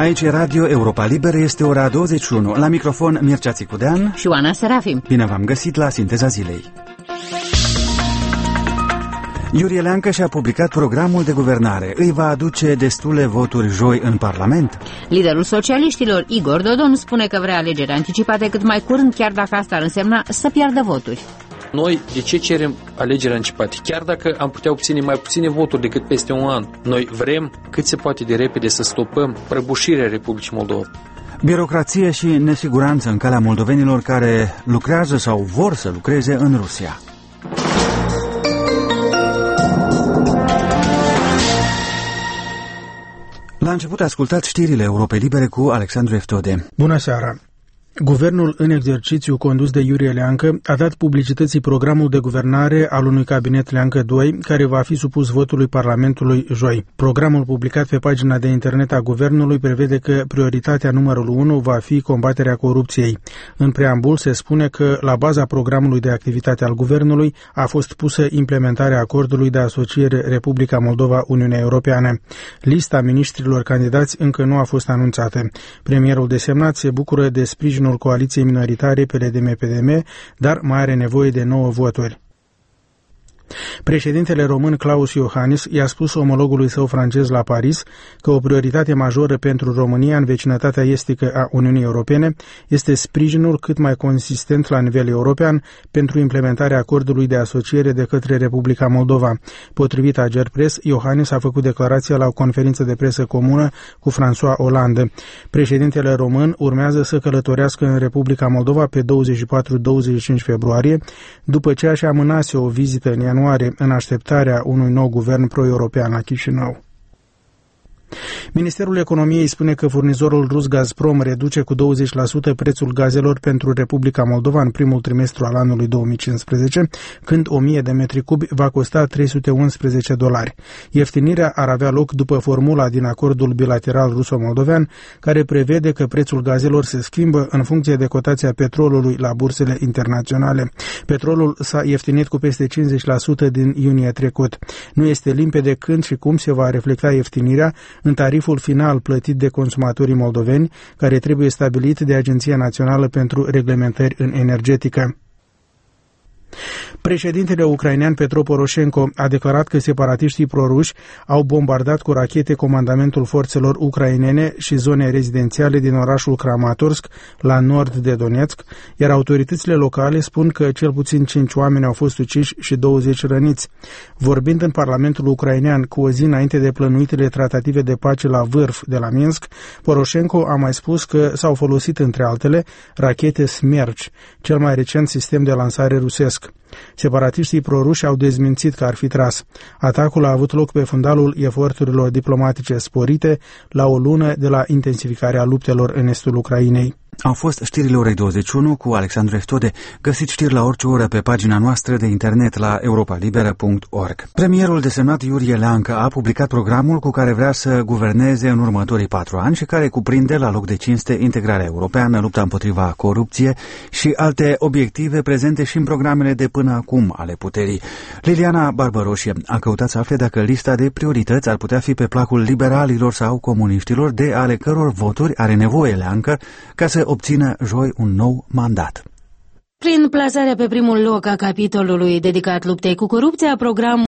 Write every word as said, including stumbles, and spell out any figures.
Aici e Radio Europa Liberă, este ora douăzeci și unu. La microfon Mircea Țicudean și Oana Serafim. Bine v-am găsit la Sinteza Zilei. Iurie Leancă și-a publicat programul de guvernare. Îi va aduce destule voturi joi în Parlament? Liderul socialiștilor, Igor Dodon, spune că vrea alegeri anticipate cât mai curând, chiar dacă asta ar însemna să piardă voturi. Noi de ce cerem alegeri anticipate? Chiar dacă am putea obține mai puține voturi decât peste un an, noi vrem cât se poate de repede să stopăm prăbușirea Republicii Moldova. Birocrație și nesiguranță în calea moldovenilor care lucrează sau vor să lucreze în Rusia. La început ascultați știrile Europei Libere cu Alexandru Eftode. Bună seara! Guvernul în exercițiu condus de Iurie Leancă a dat publicității programul de guvernare al unui cabinet Leancă doi, care va fi supus votului Parlamentului joi. Programul publicat pe pagina de internet a guvernului prevede că prioritatea numărul unu va fi combaterea corupției. În preambul se spune că la baza programului de activitate al guvernului a fost pusă implementarea acordului de asociere Republica Moldova-Uniunea Europeană. Lista miniștrilor candidați încă nu a fost anunțată. Premierul desemnat se bucură de sprijin coaliției minoritare P L D M P D M, dar mai are nevoie de nouă voturi. Președintele român Klaus Iohannis i-a spus omologului său francez la Paris că o prioritate majoră pentru România în vecinătatea estică a Uniunii Europene este sprijinul cât mai consistent la nivel european pentru implementarea acordului de asociere de către Republica Moldova. Potrivit Ager Press, Iohannis a făcut declarația la o conferință de presă comună cu François Hollande. Președintele român urmează să călătorească în Republica Moldova pe douăzeci și patru douăzeci și cinci februarie, după ce așa amânase o vizită în ianuarie în așteptarea unui nou guvern pro-european la Chișinău. Ministerul Economiei spune că furnizorul rus Gazprom reduce cu douăzeci la sută prețul gazelor pentru Republica Moldova în primul trimestru al anului două mii cincisprezece, când o mie de metri cubi va costa trei sute unsprezece dolari. Ieftinirea ar avea loc după formula din acordul bilateral ruso-moldovean, care prevede că prețul gazelor se schimbă în funcție de cotația petrolului la bursele internaționale. Petrolul s-a ieftinit cu peste cincizeci la sută din iunie trecut. Nu este limpede când și cum se va reflecta ieftinirea în tariful final plătit de consumatorii moldoveni, care trebuie stabilit de Agenția Națională pentru Reglementări în Energetică. Președintele ucrainean Petro Poroșenko a declarat că separatiștii proruși au bombardat cu rachete comandamentul forțelor ucrainene și zone rezidențiale din orașul Kramatorsk, la nord de Donetsk, iar autoritățile locale spun că cel puțin cinci oameni au fost uciși și douăzeci răniți. Vorbind în Parlamentul ucrainean cu o zi înainte de plănuitele tratative de pace la vârf de la Minsk, Poroșenko a mai spus că s-au folosit, între altele, rachete Smerch, cel mai recent sistem de lansare rusesc. Separatiștii proruși au dezmințit că ar fi tras. Atacul a avut loc pe fundalul eforturilor diplomatice sporite la o lună de la intensificarea luptelor în estul Ucrainei. Au fost știrile orei douăzeci și unu cu Alexandru Eftode. Găsiți știri la orice oră pe pagina noastră de internet la europa liberă punct org. Premierul desemnat Iurie Leancă a publicat programul cu care vrea să guverneze în următorii patru ani și care cuprinde la loc de cinste integrarea europeană, lupta împotriva corupție și alte obiective prezente și în programele de până acum ale puterii. Liliana Barbaroșie a căutat să afle dacă lista de priorități ar putea fi pe placul liberalilor sau comuniștilor, de ale căror voturi are nevoie Leancă ca să obțină joi un nou mandat. Prin plasarea pe primul loc a capitolului dedicat luptei cu corupția, programul